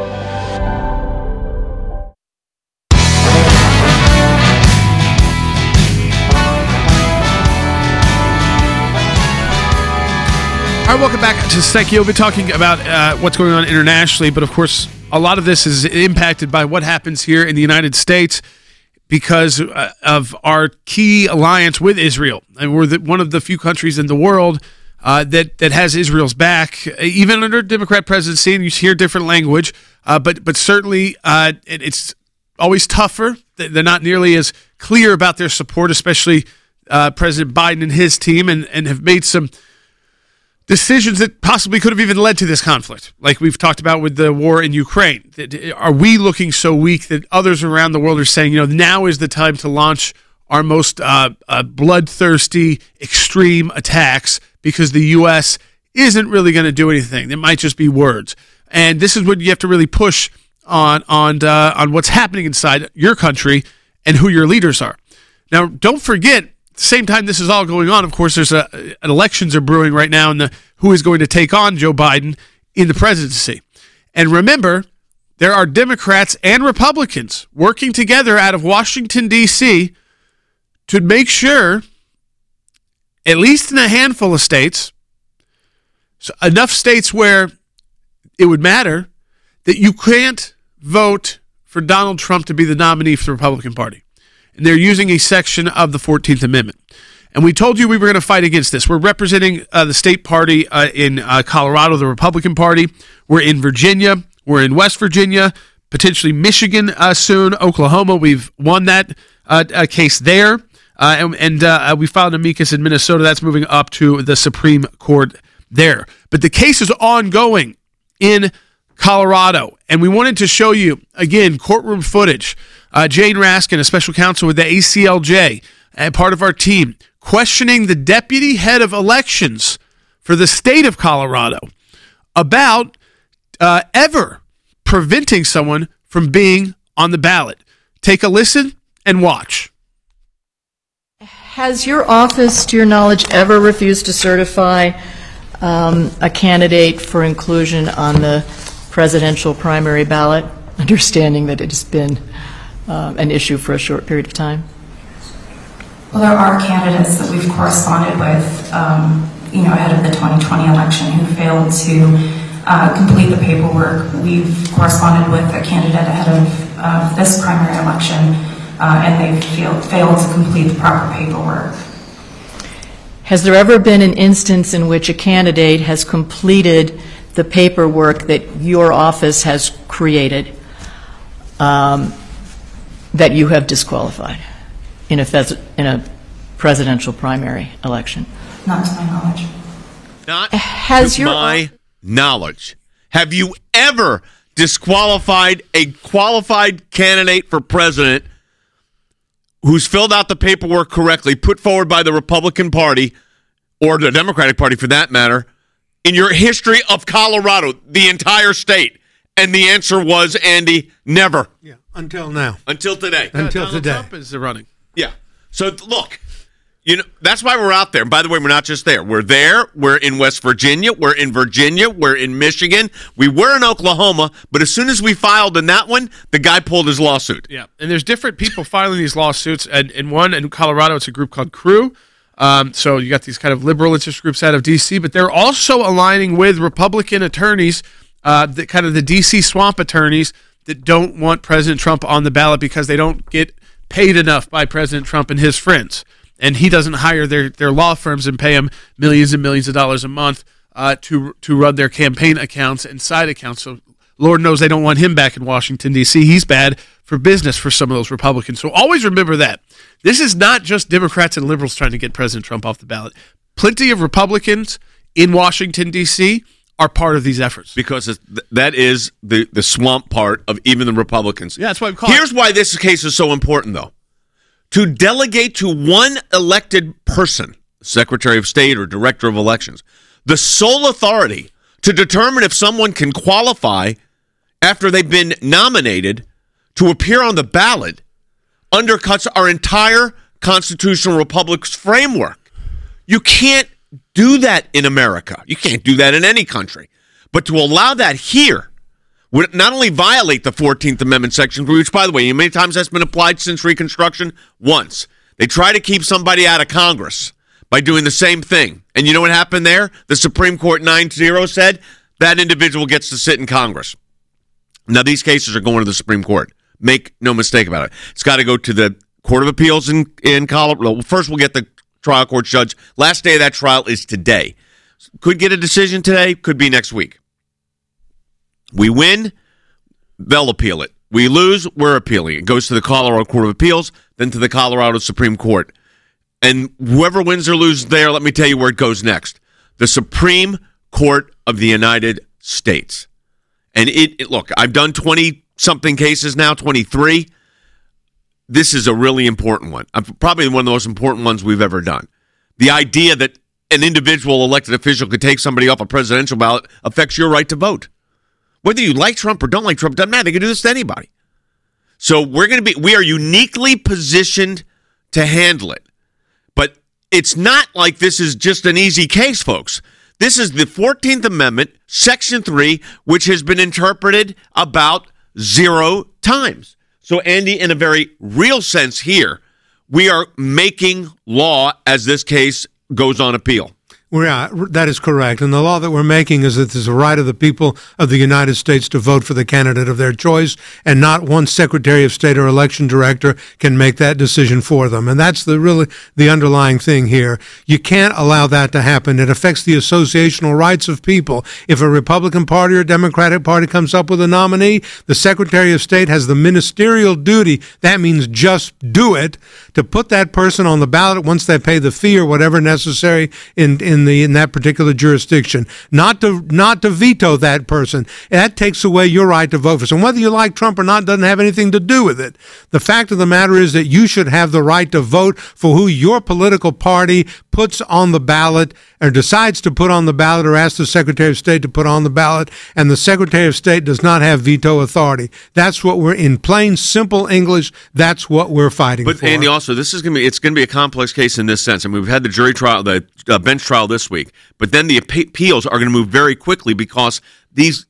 All right, welcome back to Psyche. We'll be talking about what's going on internationally, but of course, a lot of this is impacted by what happens here in the United States because of our key alliance with Israel. And we're one of the few countries in the world that has Israel's back, even under Democrat presidency, and you hear different language, but certainly it's always tougher. They're not nearly as clear about their support, especially President Biden and his team, and have made some decisions that possibly could have even led to this conflict, like we've talked about with the war in Ukraine. Are we looking so weak that others around the world are saying, now is the time to launch our most bloodthirsty, extreme attacks because the U.S. isn't really going to do anything. It might just be words. And this is what you have to really push on what's happening inside your country and who your leaders are. Now, don't forget, at the same time this is all going on, of course, there's elections are brewing right now, and who is going to take on Joe Biden in the presidency. And remember, there are Democrats and Republicans working together out of Washington, D.C. to make sure, at least in a handful of states, so enough states where it would matter, that you can't vote for Donald Trump to be the nominee for the Republican Party. And they're using a section of the 14th Amendment. And we told you we were going to fight against this. We're representing the state party in Colorado, the Republican Party. We're in Virginia. We're in West Virginia, potentially Michigan soon, Oklahoma. We've won that case there. And we filed an amicus in Minnesota. That's moving up to the Supreme Court there. But the case is ongoing in Colorado. And we wanted to show you, again, courtroom footage. Jane Raskin, a special counsel with the ACLJ, and part of our team, questioning the deputy head of elections for the state of Colorado about ever preventing someone from being on the ballot. Take a listen and watch. Has your office, to your knowledge, ever refused to certify a candidate for inclusion on the presidential primary ballot, understanding that it has been an issue for a short period of time? Well, there are candidates that we've corresponded with, ahead of the 2020 election who failed to complete the paperwork. We've corresponded with a candidate ahead of this primary election, and they failed to complete the proper paperwork. Has there ever been an instance in which a candidate has completed the paperwork that your office has created that you have disqualified in a presidential primary election? Not to my knowledge. Not to my knowledge. Have you ever disqualified a qualified candidate for president who's filled out the paperwork correctly, put forward by the Republican Party, or the Democratic Party for that matter, in your history of Colorado, the entire state? And the answer was, Andy, never. Yeah, until now. Until today. Until Donald today. Trump is running. Yeah. So look, that's why we're out there. And by the way, we're not just there. We're there. We're in West Virginia. We're in Virginia. We're in Michigan. We were in Oklahoma. But as soon as we filed in that one, the guy pulled his lawsuit. Yeah. And there's different people filing these lawsuits. And in one in Colorado, it's a group called Crew. So you got these kind of liberal interest groups out of D.C., but they're also aligning with Republican attorneys, the kind of the D.C. swamp attorneys that don't want President Trump on the ballot because they don't get paid enough by President Trump and his friends. And he doesn't hire their law firms and pay them millions and millions of dollars a month to run their campaign accounts and side accounts. So Lord knows they don't want him back in Washington, D.C. He's bad for business for some of those Republicans. So always remember that. This is not just Democrats and liberals trying to get President Trump off the ballot. Plenty of Republicans in Washington, D.C. are part of these efforts. Because that is the swamp part of even the Republicans. Yeah, that's why we call Here's why this case is so important, though. To delegate to one elected person, Secretary of State or Director of Elections, the sole authority to determine if someone can qualify after they've been nominated to appear on the ballot undercuts our entire constitutional republic's framework. You can't do that in America. You can't do that in any country. But to allow that here would not only violate the 14th Amendment section, which, by the way, how many times that's been applied since Reconstruction? Once. They try to keep somebody out of Congress by doing the same thing. And you know what happened there? The Supreme Court 9-0 said that individual gets to sit in Congress. Now, these cases are going to the Supreme Court. Make no mistake about it. It's got to go to the Court of Appeals in Colorado. First, we'll get the trial court judge. Last day of that trial is today. Could get a decision today, could be next week. We win, they'll appeal it. We lose, we're appealing. It goes to the Colorado Court of Appeals, then to the Colorado Supreme Court. And whoever wins or loses there, let me tell you where it goes next. The Supreme Court of the United States. And look, I've done 20-something cases now, 23. This is a really important one. Probably one of the most important ones we've ever done. The idea that an individual elected official could take somebody off a presidential ballot affects your right to vote. Whether you like Trump or don't like Trump, doesn't matter. They can do this to anybody. So we are uniquely positioned to handle it. But it's not like this is just an easy case, folks. This is the 14th Amendment, Section 3, which has been interpreted about 0 times. So, Andy, in a very real sense here, we are making law as this case goes on appeal. Yeah, that is correct. And the law that we're making is that there's a right of the people of the United States to vote for the candidate of their choice, and not one Secretary of State or election director can make that decision for them. And that's really the underlying thing here. You can't allow that to happen. It affects the associational rights of people. If a Republican Party or Democratic Party comes up with a nominee, the Secretary of State has the ministerial duty, that means just do it, to put that person on the ballot once they pay the fee or whatever necessary in that particular jurisdiction, not to veto that person. That takes away your right to vote for someone. Whether you like Trump or not doesn't have anything to do with it. The fact of the matter is that you should have the right to vote for who your political party puts on the ballot or decides to put on the ballot or asks the Secretary of State to put on the ballot, and the Secretary of State does not have veto authority. That's what we're, in plain, simple English, that's what we're fighting for. But, Andy, also, it's going to be a complex case in this sense. I mean, we've had the jury trial, the bench trial this week, but then the appeals are going to move very quickly because these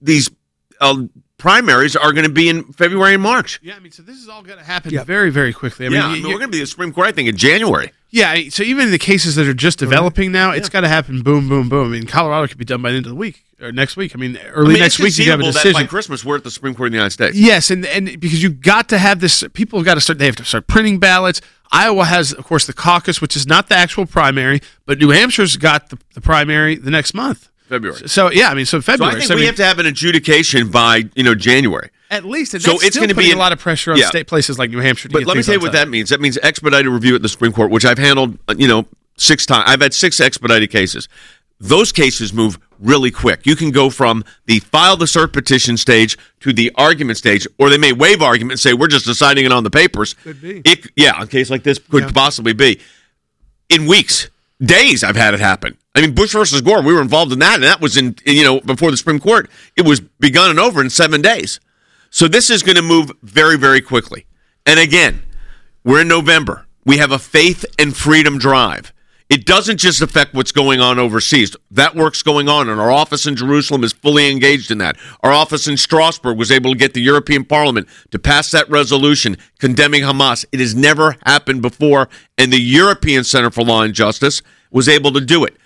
primaries are going to be in February and March. Yeah, I mean, so this is all going to happen very, very quickly. I mean, we're going to be the Supreme Court, I think, in January. Yeah, so even in the cases that are just developing now, it's got to happen boom, boom, boom. I mean, Colorado could be done by the end of the week or next week. I mean, early next week you have a decision. That by Christmas, we're at the Supreme Court of the United States. Yes, and because you've got to have this, people have got to start, they have to start printing ballots. Iowa has, of course, the caucus, which is not the actual primary, but New Hampshire's got the primary the next month. February. So February. So I think we have to have an adjudication by January. At least, and so that's it's going to be a lot of pressure on state places like New Hampshire. But let me tell you what that means. That means expedited review at the Supreme Court, which I've handled 6 times. I've had 6 expedited cases. Those cases move really quick. You can go from the file the cert petition stage to the argument stage, or they may waive argument and say, we're just deciding it on the papers. Could be. A case like this could possibly be. In weeks, days, I've had it happen. I mean, Bush versus Gore, we were involved in that, and that was before the Supreme Court. It was begun and over in 7 days. So this is going to move very, very quickly. And again, we're in November. We have a faith and freedom drive. It doesn't just affect what's going on overseas. That work's going on, and our office in Jerusalem is fully engaged in that. Our office in Strasbourg was able to get the European Parliament to pass that resolution condemning Hamas. It has never happened before, and the European Center for Law and Justice was able to do it.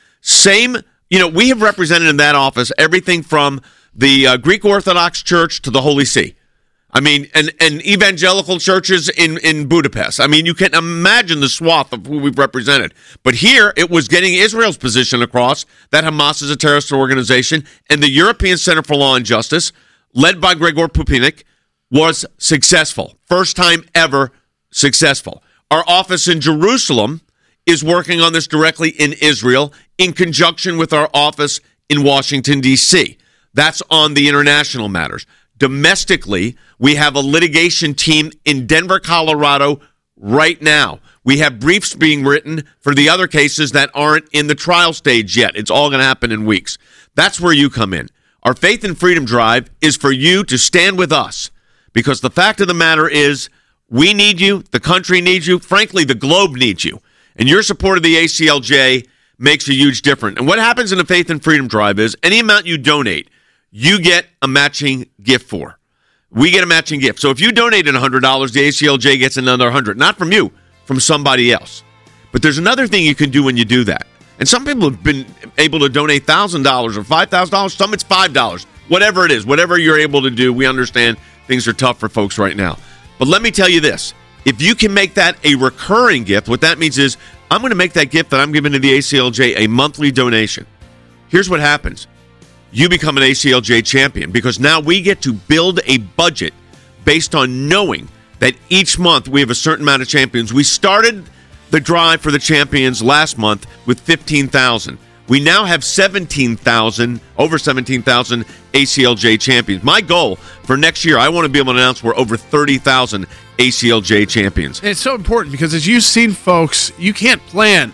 We have represented in that office everything from the Greek Orthodox Church to the Holy See. I mean, and evangelical churches in Budapest. I mean, you can imagine the swath of who we've represented. But here, it was getting Israel's position across that Hamas is a terrorist organization, and the European Center for Law and Justice, led by Gregor Pupinik, was successful. First time ever successful. Our office in Jerusalem is working on this directly in Israel in conjunction with our office in Washington, D.C. That's on the international matters. Domestically, we have a litigation team in Denver, Colorado right now. We have briefs being written for the other cases that aren't in the trial stage yet. It's all going to happen in weeks. That's where you come in. Our Faith and Freedom Drive is for you to stand with us, because the fact of the matter is we need you, the country needs you, frankly, the globe needs you. And your support of the ACLJ makes a huge difference. And what happens in the Faith and Freedom Drive is any amount you donate, you get a matching gift for. We get a matching gift. So if you donate $100, the ACLJ gets another $100. Not from you, from somebody else. But there's another thing you can do when you do that. And some people have been able to donate $1,000 or $5,000. Some it's $5. Whatever it is, whatever you're able to do, we understand things are tough for folks right now. But let me tell you this. If you can make that a recurring gift, what that means is I'm going to make that gift that I'm giving to the ACLJ a monthly donation. Here's what happens. You become an ACLJ champion, because now we get to build a budget based on knowing that each month we have a certain amount of champions. We started the drive for the champions last month with 15,000. We now have 17,000, over 17,000 ACLJ champions. My goal for next year, I want to be able to announce we're over 30,000 ACLJ champions. And it's so important because, as you've seen, folks, you can't plan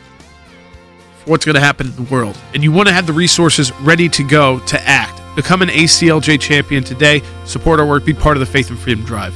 what's going to happen in the world, and you want to have the resources ready to go to act. Become an ACLJ champion today. Support our work. Be part of the Faith and Freedom Drive.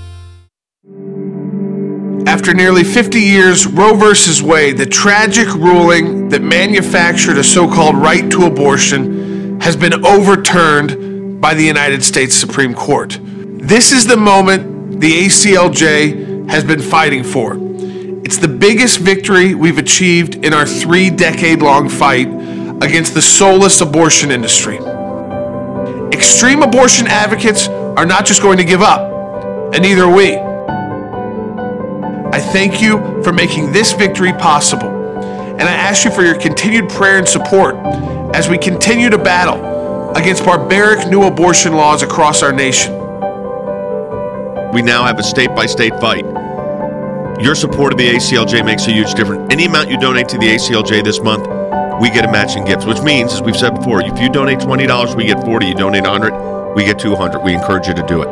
After nearly 50 years, Roe v. Wade, the tragic ruling that manufactured a so-called right to abortion, has been overturned by the United States Supreme Court. This is the moment the ACLJ has been fighting for. It's the biggest victory we've achieved in our 3-decade-long fight against the soulless abortion industry. Extreme abortion advocates are not just going to give up, and neither are we. I thank you for making this victory possible, and I ask you for your continued prayer and support as we continue to battle against barbaric new abortion laws across our nation. We now have a state-by-state fight. Your support of the ACLJ makes a huge difference. Any amount you donate to the ACLJ this month, we get a matching gift, which means, as we've said before, if you donate $20, we get $40. You donate $100, we get $200. We encourage you to do it.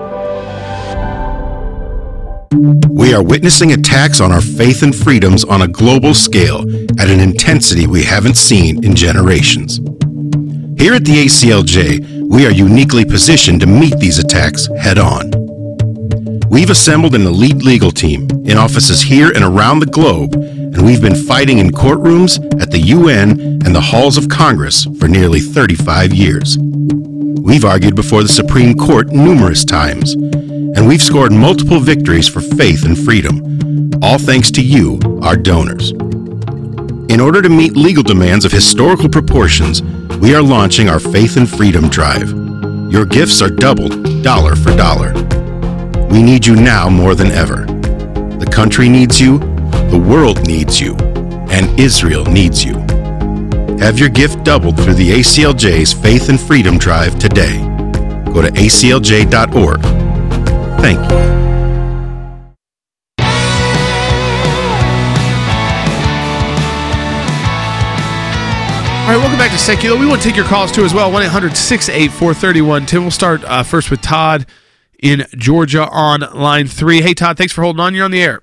We are witnessing attacks on our faith and freedoms on a global scale at an intensity we haven't seen in generations. Here at the ACLJ, we are uniquely positioned to meet these attacks head-on. We've assembled an elite legal team in offices here and around the globe, and we've been fighting in courtrooms, at the UN, and the halls of Congress for nearly 35 years. We've argued before the Supreme Court numerous times, and we've scored multiple victories for faith and freedom, all thanks to you, our donors. In order to meet legal demands of historical proportions, we are launching our Faith and Freedom Drive. Your gifts are doubled, dollar for dollar. We need you now more than ever. The country needs you, the world needs you, and Israel needs you. Have your gift doubled through the ACLJ's Faith and Freedom Drive today. Go to aclj.org. Thank you. All right, welcome back to Secular. We want to take your calls too as well. 1-800-684-3110. We'll start first with Todd in Georgia on line 3. Hey, Todd, thanks for holding on. You're on the air.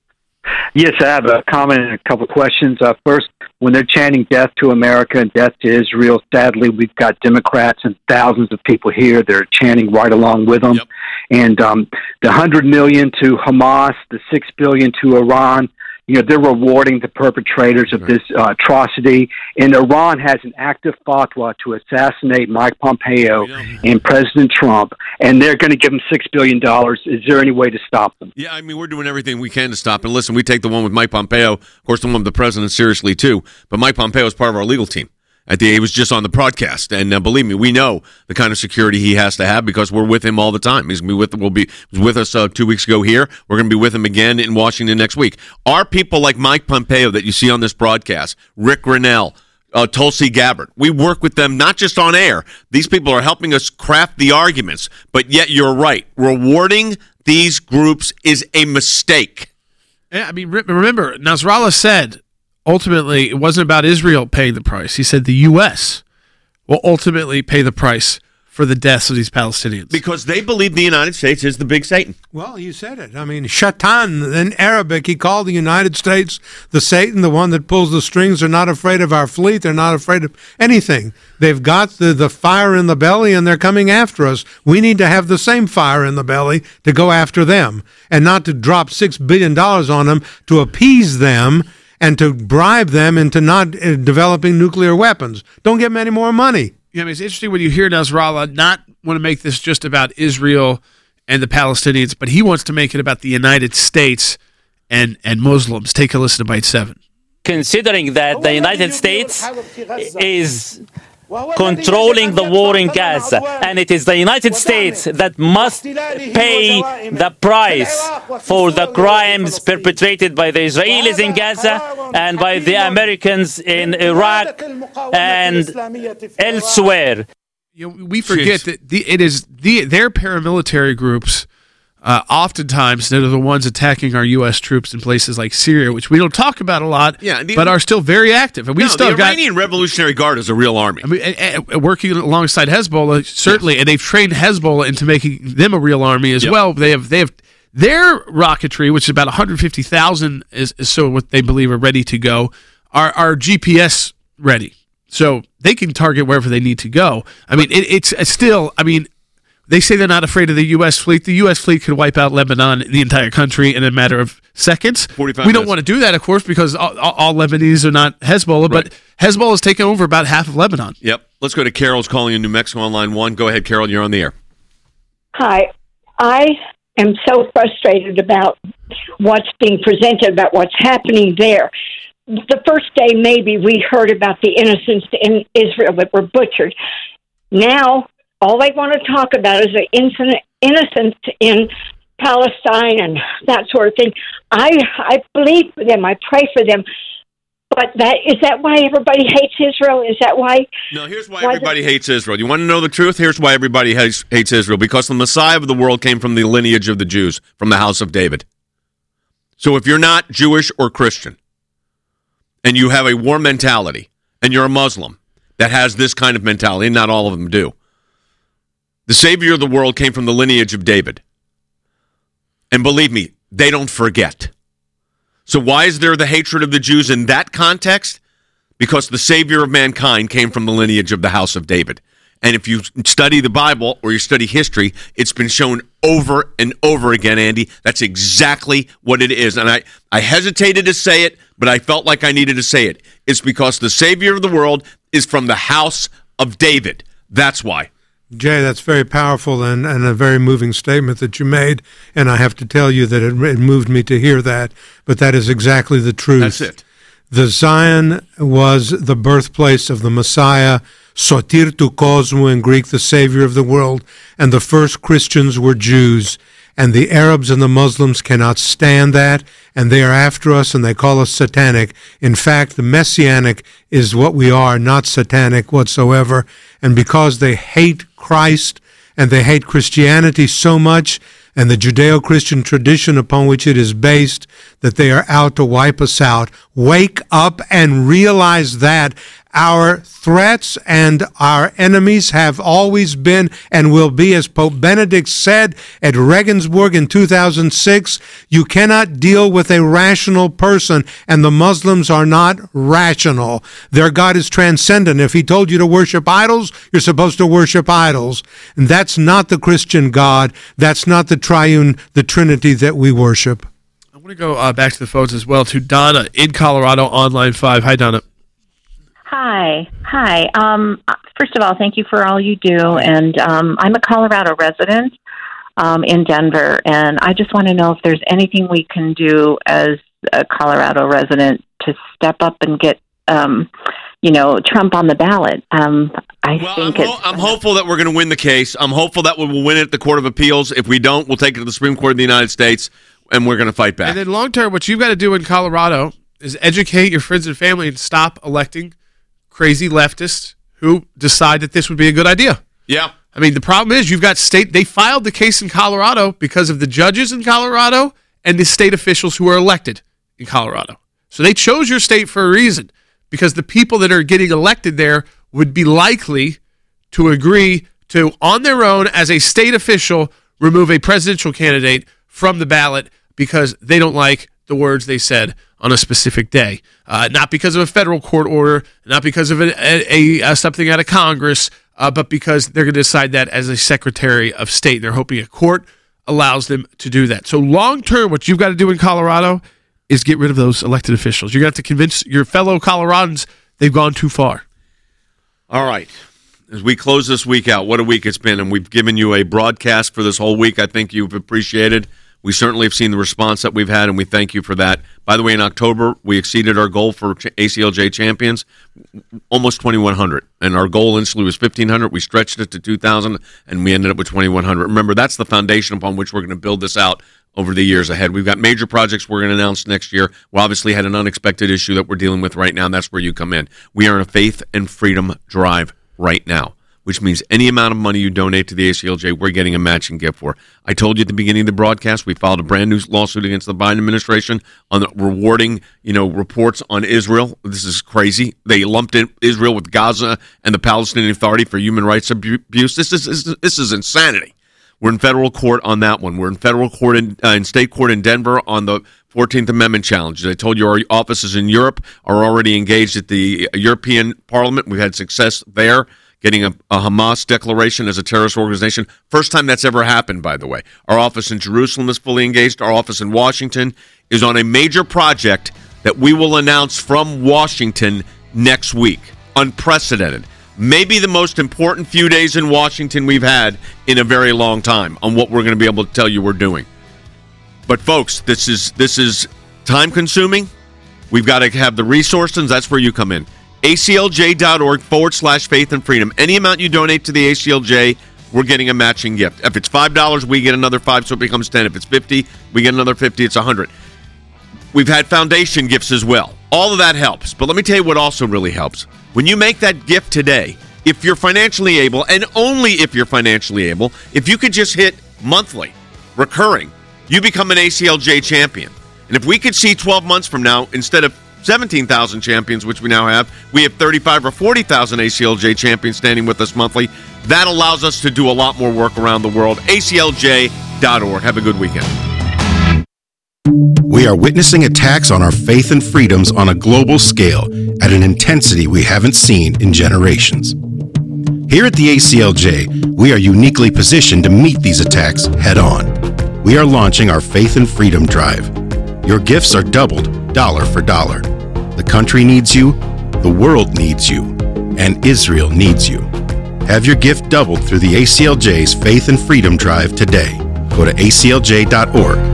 Yes, I have a comment and a couple of questions. First, when they're chanting death to America and death to Israel, sadly, we've got Democrats and thousands of people here. They're chanting right along with them. Yep. And the $100 million to Hamas, the $6 billion to Iran, they're rewarding the perpetrators of this atrocity. And Iran has an active fatwa to assassinate Mike Pompeo and President Trump, and they're going to give them $6 billion. Is there any way to stop them? Yeah, I mean, we're doing everything we can to stop. And listen, we take the one with Mike Pompeo, of course, the one with the president seriously, too. But Mike Pompeo is part of our legal team. He was just on the broadcast, and believe me, we know the kind of security he has to have because we're with him all the time. He's going to be with us 2 weeks ago here. We're going to be with him again in Washington next week. Our people like Mike Pompeo that you see on this broadcast, Rick Grinnell, Tulsi Gabbard, we work with them not just on air. These people are helping us craft the arguments, but yet you're right. Rewarding these groups is a mistake. Yeah, I mean, remember, Nasrallah said, ultimately, it wasn't about Israel paying the price. He said the U.S. will ultimately pay the price for the deaths of these Palestinians. Because they believe the United States is the big Satan. Well, you said it. I mean, Shaitan, in Arabic, he called the United States the Satan, the one that pulls the strings. They're not afraid of our fleet. They're not afraid of anything. They've got the fire in the belly, and they're coming after us. We need to have the same fire in the belly to go after them, and not to drop $6 billion on them to appease them and to bribe them into not developing nuclear weapons. Don't give them any more money. Yeah, I mean, it's interesting when you hear Nasrallah not want to make this just about Israel and the Palestinians, but he wants to make it about the United States and Muslims. Take a listen to Bite 7. Considering that the United States is controlling the war in Gaza, and it is the United States that must pay the price for the crimes perpetrated by the Israelis in Gaza and by the Americans in Iraq and elsewhere. We forget that it is their paramilitary groups. Oftentimes, they're the ones attacking our U.S. troops in places like Syria, which we don't talk about a lot, but are still very active. And the Iranian Revolutionary Guard is a real army. I mean, working alongside Hezbollah, certainly, and they've trained Hezbollah into making them a real army as well. They have their rocketry, which is about 150,000, is so what they believe are ready to go, are GPS ready, so they can target wherever they need to go. I mean, it's still. I mean. They say they're not afraid of the U.S. fleet. The U.S. fleet could wipe out Lebanon, the entire country, in a matter of seconds. 45 we don't want to do that, of course, because all Lebanese are not Hezbollah, right. But Hezbollah has taken over about half of Lebanon. Yep. Let's go to Carol's calling in New Mexico on line 1. Go ahead, Carol. You're on the air. Hi. I am so frustrated about what's being presented, about what's happening there. The first day, maybe, we heard about the innocents in Israel that were butchered. Now, all they want to talk about is the innocence in Palestine and that sort of thing. I believe for them. I pray for them. But is that why everybody hates Israel? Is that why? No, here's why everybody hates Israel. You want to know the truth? Here's why everybody hates Israel. Because the Messiah of the world came from the lineage of the Jews, from the house of David. So if you're not Jewish or Christian, and you have a war mentality, and you're a Muslim that has this kind of mentality, and not all of them do, the Savior of the world came from the lineage of David. And believe me, they don't forget. So why is there the hatred of the Jews in that context? Because the Savior of mankind came from the lineage of the house of David. And if you study the Bible or you study history, it's been shown over and over again, Andy. That's exactly what it is. And I hesitated to say it, but I felt like I needed to say it. It's because the Savior of the world is from the house of David. That's why. Jay, that's very powerful and a very moving statement that you made, and I have to tell you that it moved me to hear that, but that is exactly the truth. That's it. The Zion was the birthplace of the Messiah, Sotir tu Cosmo in Greek, the Savior of the world, and the first Christians were Jews. and the Arabs and the Muslims cannot stand that, and they are after us, and they call us satanic. In fact, the Messianic is what we are, not satanic whatsoever. And because they hate Christ and they hate Christianity so much, and the Judeo-Christian tradition upon which it is based, that they are out to wipe us out. Wake up and realize that our threats and our enemies have always been and will be, as Pope Benedict said at Regensburg in 2006, you cannot deal with a rational person, and the Muslims are not rational. Their God is transcendent. If he told you to worship idols, you're supposed to worship idols. And that's not the Christian God. That's not the triune, the Trinity that we worship. I want to go back to the phones as well, to Donna in Colorado on line 5. Hi, Donna. Hi. First of all, thank you for all you do. And I'm a Colorado resident in Denver, and I just want to know if there's anything we can do as a Colorado resident to step up and get, Trump on the ballot. I'm hopeful that we're going to win the case. I'm hopeful that we'll win it at the Court of Appeals. If we don't, we'll take it to the Supreme Court of the United States, and we're going to fight back. And then long term, what you've got to do in Colorado is educate your friends and family and stop electing crazy leftists who decide that this would be a good idea. Yeah. I mean, the problem is you've got they filed the case in Colorado because of the judges in Colorado and the state officials who are elected in Colorado. So they chose your state for a reason, because the people that are getting elected there would be likely to agree to, on their own, as a state official, remove a presidential candidate from the ballot because they don't like the words they said on a specific day. Not because of a federal court order, not because of something out of Congress, but because they're going to decide that as a Secretary of State. They're hoping a court allows them to do that. So long term, what you've got to do in Colorado is get rid of those elected officials. You're going to have to convince your fellow Coloradans they've gone too far. All right. As we close this week out, what a week it's been, and we've given you a broadcast for this whole week I think you've appreciated. We certainly have seen the response that we've had, and we thank you for that. By the way, in October, we exceeded our goal for ACLJ champions, almost 2,100. And our goal initially was 1,500. We stretched it to 2,000, and we ended up with 2,100. Remember, that's the foundation upon which we're going to build this out over the years ahead. We've got major projects we're going to announce next year. We obviously had an unexpected issue that we're dealing with right now, and that's where you come in. We are in a faith and freedom drive right now, which means any amount of money you donate to the ACLJ, we're getting a matching gift for. I told you at the beginning of the broadcast, we filed a brand new lawsuit against the Biden administration on rewarding, reports on Israel. This is crazy. They lumped in Israel with Gaza and the Palestinian Authority for human rights abuse. This is insanity. We're in federal court on that one. We're in federal court in state court in Denver on the 14th Amendment challenge. I told you our offices in Europe are already engaged at the European Parliament. We've had success there, getting a Hamas declaration as a terrorist organization. First time that's ever happened, by the way. Our office in Jerusalem is fully engaged. Our office in Washington is on a major project that we will announce from Washington next week. Unprecedented. Maybe the most important few days in Washington we've had in a very long time on what we're going to be able to tell you we're doing. But folks, this is time-consuming. We've got to have the resources. That's where you come in. ACLJ.org/faith and freedom. Any amount you donate to the ACLJ, we're getting a matching gift. If it's $5, we get another $5, so it becomes $10. If it's $50, we get another $50. It's $100. We've had foundation gifts as well. All of that helps. But let me tell you what also really helps. When you make that gift today, if you're financially able, and only if you're financially able, if you could just hit monthly, recurring, you become an ACLJ champion. And if we could see 12 months from now, instead of 17,000 champions, which we now have, we have 35 or 40,000 ACLJ champions standing with us monthly. That allows us to do a lot more work around the world. ACLJ.org. Have a good weekend. We are witnessing attacks on our faith and freedoms on a global scale at an intensity we haven't seen in generations. Here at the ACLJ, we are uniquely positioned to meet these attacks head on. We are launching our Faith and Freedom Drive. Your gifts are doubled, dollar for dollar. The country needs you, the world needs you, and Israel needs you. Have your gift doubled through the ACLJ's Faith and Freedom Drive today. Go to aclj.org